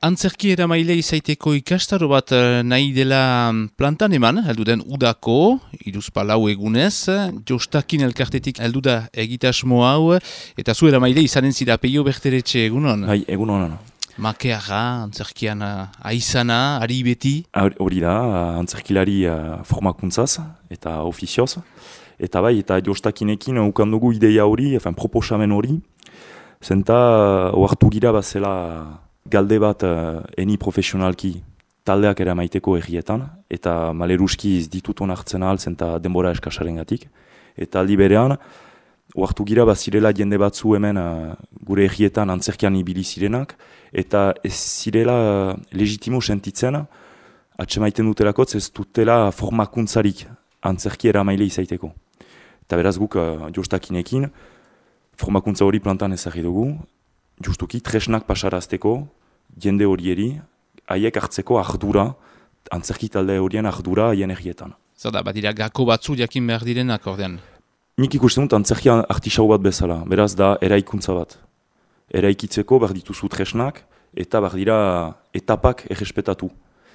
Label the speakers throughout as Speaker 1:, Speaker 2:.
Speaker 1: Antzerki eramaile izaiteko ikastaro bat nahi dela plantan eman, heldu den udako, 3-4 egunez, Jostakin elkartetik heldu da egitasmo hau, eta zu eramaile izanen zira Peio Berteretxe egunon?
Speaker 2: Bai, egunon.
Speaker 1: Makeaga, antzerkian aizana, ari beti?
Speaker 2: Hori da, antzerkilari formakuntzaz eta ofizioz. Eta bai, eta Jostakinekin ukandugu ideia hori, proposamen hori, zenta oartu gira bazela galde bat eni profesionalki taldeak ere maiteko errietan, eta maleruski ez ditut onartzen ahal zenta denbora eskasarengatik. Eta aldi berean, oartu gira bazirela jende batzu hemen gure errietan antzerkian ibili zirenak, eta ez zirela legitimo sentitzen, atsemaiten dutelakotz ez dutela formakuntzarik antzerki eramaile izaiteko. Eta beraz guk Jostakinekin, formakuntza hori plantan ezagri dugu, justuki tresnak pasarazteko jende horieri, haiek hartzeko ardura, antzerki talde horien ardura haien errietan.
Speaker 1: Zer da, bat dira gako batzu jakin behar direnak ordean?
Speaker 2: Nik ikusten dut antzerki artisau bat bezala, beraz da eraikuntza bat. Eraikitzeko behar dituzu tresnak, eta behar dira etapak errespetatu.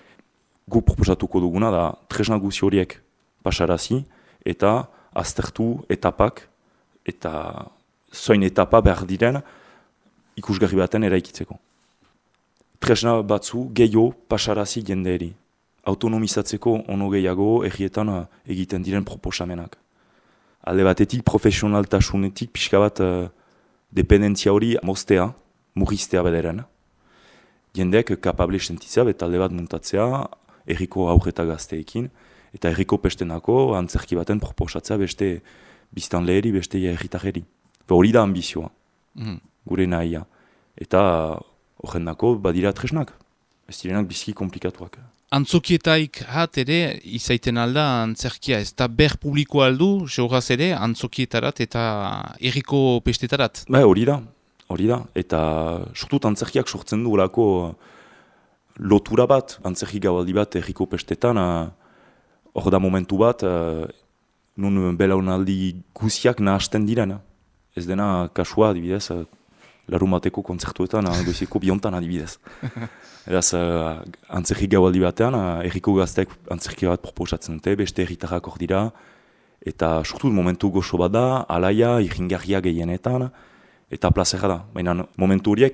Speaker 2: Gu proposatuko duguna da tresnak guzi horiek pasarazi, eta aztertu etapak, eta zoin etapa behar diren, ikusgarri baten eraikitzeko. Tresna batzu gehiago pasarazi jendeeri. Autonomizatzeko ono gehiago errietan egiten diren proposamenak. Alde batetik profesionaltasunetik pixka bat dependentzia hori moztea, murriztea bederen. Jendeek kapable sentitzea eta alde bat muntatzea erriko aurreta gazteekin, eta erriko pestenako antzerki baten proposatzea beste biztanleeri, beste erritarreri. Hori da ambizioa. Gure nahia. Eta horrendako badira tresnak. Ez direnak bizki komplikatuak.
Speaker 1: Antzokietaik hat ere, izaiten alda antzerkia, ez da ber publiko aldu, seuraz ere, antzokietarat eta erriko pestetarat?
Speaker 2: Hori da. Eta surtut antzerkiak sortzen du olako lotura bat, antzerki gaualdi bat erriko pestetan, hor da momentu bat, nun belaunaldi guziak nahasten diren. Ez dena kasua, adibidez, larumateko kontzertuetan, goizeko biontan adibidez. Eraz, antzerki gaualdi batean, erriko gazteak antzerki bat proposatzen dute, beste erritarrak hor dira, eta surtut momentu goxo bat da, alaia, irringarria gehienetan, eta plazera da. Baina momentu horiek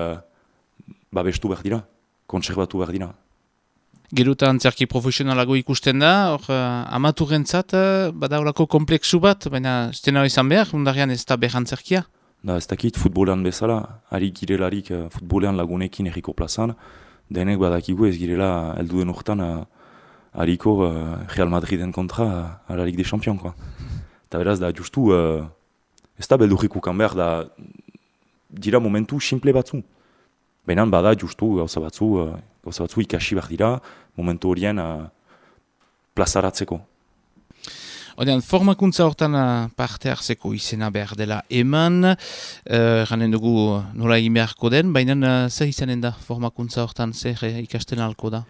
Speaker 2: babestu behar dira, kontserbatu behar dira.
Speaker 1: Gero eta antzerki profesionalago ikusten da, amaturrentzat badaulako kompleksu bat, baina ez dena izan behar, mundarean ez da behar antzerkia?
Speaker 2: Da, ez dakit futbolean bezala, ari girelarik futbolean lagunekin erriko plazan, denek badakigu ez girela helduen urtan hariko Real Madriden kontra alarik de champion. Eta beraz da justu, ez da beldurrikukan behar, da dira momentu simple batzu. Baina bada justu gauza batzu ikasi behar dira, momentu horien plazaratzeko.
Speaker 1: Odean, formakuntza hortan parte hartzeko izena behar dela eman, ganen dugu nola egin beharko den, baina zer izanen da formakuntza hortan, zer ikasten alko da?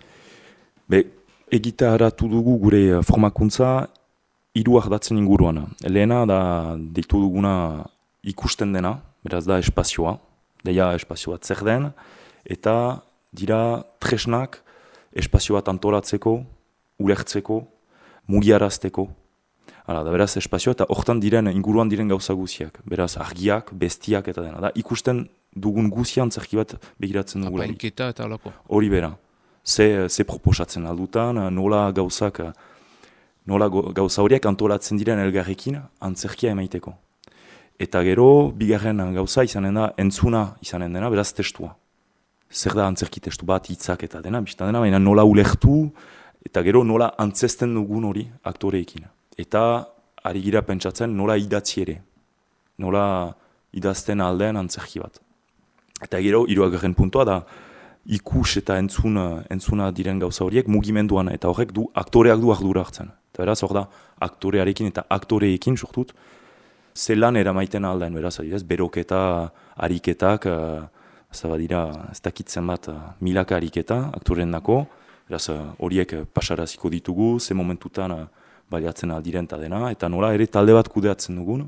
Speaker 2: Egitaratu dugu gure formakuntza 3 ardatzen inguruan. Lehena da deitu duguna ikusten dena, beraz da espazioa, deia espazioa zer den, eta dira tresnak espazio bat antolatzeko, ulertzeko, mugiarazteko. Da beraz espazioa eta hortan diren inguruan diren gauza guziak. Beraz argiak, bestiak eta dena. Da ikusten dugun guzia antzerki bat begiratzen dugu.
Speaker 1: Apainketa eta holako.
Speaker 2: Hori bera. Ze proposatzen aldutan, nola gauza horiek antolatzen diren elgarrekin antzerkia emaiteko. Eta gero, bigarren gauza izanen da, entzuna izanen dena, beraz testua. Zer da antzerki testu bat, hitzak eta dena, biztan dena, baina nola ulertu, eta gero nola antzesten dugun hori aktoreekin. Eta ari gira pentsatzen nola idatzi ere, nola idazten aldean antzerki bat. Eta gero, 3. puntua da, ikus eta entzuna diren gauza horiek mugimenduan, eta horrek aktoreak du ardura hartzen. Eta beraz, hor da, aktorearekin eta aktoreekin sortut, zelan eramaiten aldean, beraz, beroketa, ariketak, ez dakitzen bat milaka ariketa, aktoreen dako, beraz, horiek pasaraziko ditugu, ze momentutan baliatzen aldiren eta dena, eta nola ere talde bat kudeatzen dugun,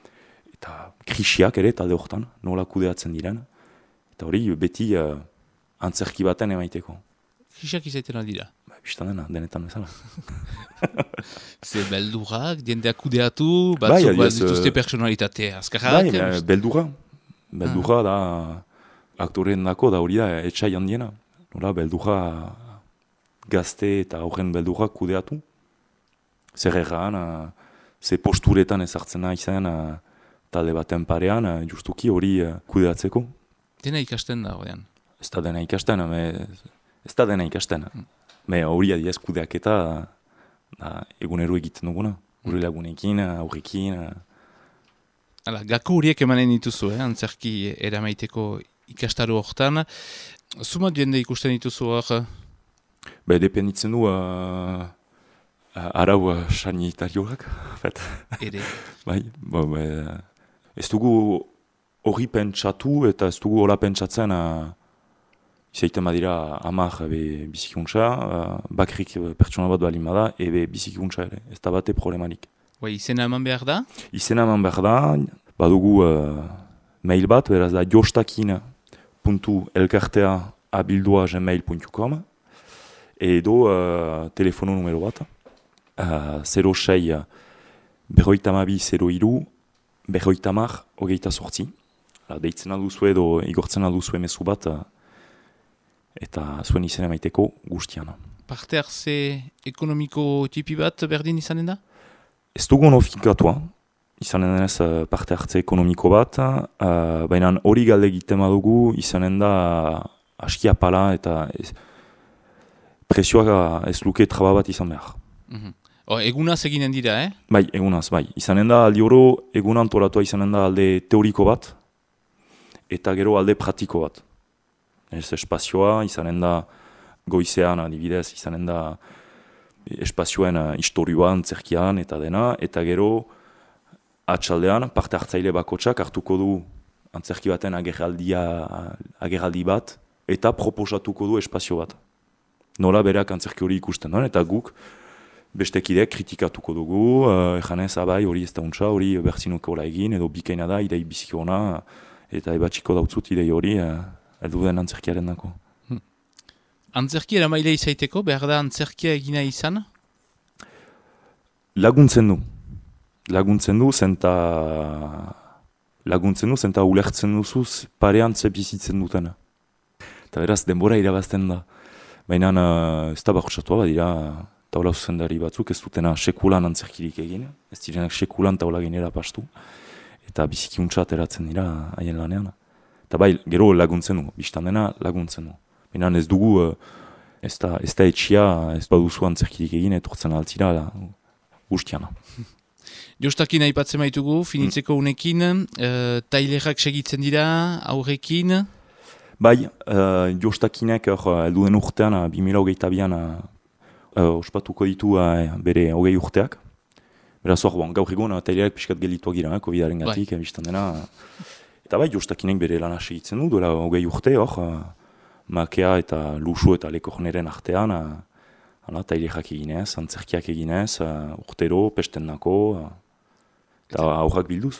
Speaker 2: eta krisiak ere talde horretan, nola kudeatzen diren, eta hori beti antzerki baten emaiteko.
Speaker 1: Gisak izaiten aldira.
Speaker 2: Bistan dena, denetan bezala.
Speaker 1: Ze beldurak, diendeak kudeatu, batzuk dituzte personalitate azkarrak.
Speaker 2: Beldurra da, aktoreen dako da hori da, etxai handiena. Nola, beldurra gazte eta horren beldurrak kudeatu. Zer erran, ze posturetan ezartzena izan talde baten parean, justuki hori kudeatzeko.
Speaker 1: Dena ikasten da, horrean.
Speaker 2: Ez da dena ikasten. Me hori adiez kudeaketa egunero egiten duguna. Gure lagunekin, aurrekin.
Speaker 1: Gako horiek emanen dituzu, antzerki eramaiteko ikastaro horretan. Zumat jende ikusten dituzu hor?
Speaker 2: Dependitzen du arau sanitarioak.
Speaker 1: Ere?
Speaker 2: Ez dugu hori pentsatu eta ez dugu hola pentsatzen izaiten badira 10 bizikuntza, bakrik pertsona bat balin bada, bizikuntza ere, ez da bate problemarik.
Speaker 1: Izena eman behar da?
Speaker 2: Izena eman behar da, badugu mail bat, beraz da jostakin.elkartea@gmail.com edo telefono numero bat, 06 berroitamabi 03 berroitamar 28. Deitzen aduzu edo igortzen aduzu emezu bat, eta zuen izena maiteko guztiana.
Speaker 3: Parte hartze ekonomiko tipi bat berdin izanen da?
Speaker 2: Ez dugu nofikatua, izanen denez parte hartze ekonomiko bat, baina hori galde egiten badugu izanen da askia pala eta presioa ez luke traba bat izan behar.
Speaker 3: Egunaz eginen dira,
Speaker 2: Bai, egunaz, bai. Izanen da aldi oro egun antolatua izanen da alde teoriko bat eta gero alde pratiko bat. Ez espazioa, izanen da goizean adibidez, izanen da espazioen historioan, zerkian eta dena, eta gero atxaldean parte hartzaile bakotsak hartuko du antzerki baten agerraldi bat eta proposatuko du espazio bat. Nola berak antzerki hori ikusten duen, eta guk bestekidek kritikatuko dugu, ejanez abai hori ez da untsa, hori berzinuko hola egin, edo bikaina da, idei biziki ona, eta ebatxiko dautzut idei hori, heldu den antzerkiaren dako.
Speaker 3: Antzerki eramaile izaiteko, behar da antzerkia egina izan?
Speaker 2: Laguntzen du, zenta ulertzen duzuz parean zebizitzen dutena. Eta beraz, denbora irabazten da. Baina ez da bakosatua badira taula zuzendari batzuk, ez dutena sekulan antzerkirik egin, ez direnak sekulan taula genera pastu, eta bizikiuntza ateratzen dira haien lanean. Eta bai, gero laguntzen du, biztan dena laguntzen du. Baina ez dugu, ez da etxia, ez baduzu antzerkirik egin, etortzen altzira guztiana.
Speaker 3: Jostakin aipatzen baitugu, finitzeko unekin, tailerak segitzen dira, aurrekin?
Speaker 2: Bai, Jostakinek heldu den urtean, 2022an ospatuko ditu bere 20 urteak. Beraz hor, gaur egun tailerak pixkat geldituak gira, COVID-aren gatik, biztan dena. Eta bai, Jostakinek bere lana segitzen du, duela 20 urte hor, makea eta lusu eta lekorneren artean, tailerak eginez, antzerkiak eginez, urtero, pesten nako, eta aurrak bilduz.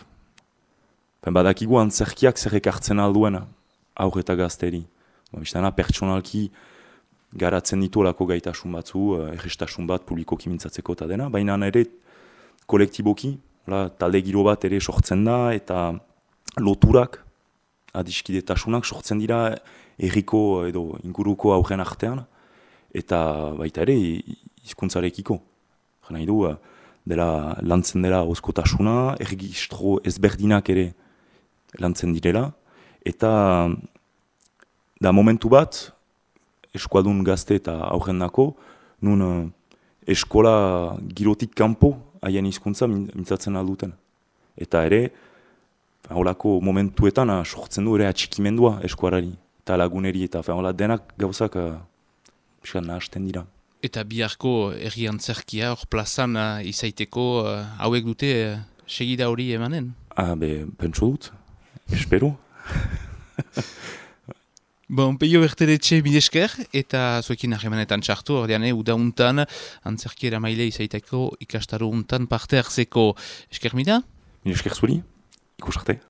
Speaker 2: Badakigu antzerkiak zer ekartzen alduena. Aur eta gazteri. Biztana, pertsonalki garatzen ditu olako gaitasun batzu, errestasun bat publikoki mintzatzeko eta dena, baina ere kolektiboki, talde giro bat ere sortzen da, eta loturak, adiskidetasunak sortzen dira herriko edo inguruko aurren artean, eta baita ere hizkuntzarekiko. Nahi du, lantzen dela oskotasuna, erregistro ezberdinak ere lantzen direla, eta da momentu bat, eskualdun gazte eta aurren dako, nun eskola girotik kanpo haien hizkuntza mintzatzen alduten. Eta ere, holako momentuetan sortzen du ere atxikimendua eskuarari, eta laguneri, eta denak gauzak nahasten dira.
Speaker 3: Eta biharko herri antzerkia hor plazan izaiteko hauek dute segida hori emanen?
Speaker 2: Pentsu dut, espero.
Speaker 3: Peio Berteretxe milesker, eta zuekin harremanetan txartu, ordean udauntan, antzerki eramaile izaiteko ikastaro untan parte hartzeko. Esker mida?
Speaker 2: Milesker zuri, ikusarte.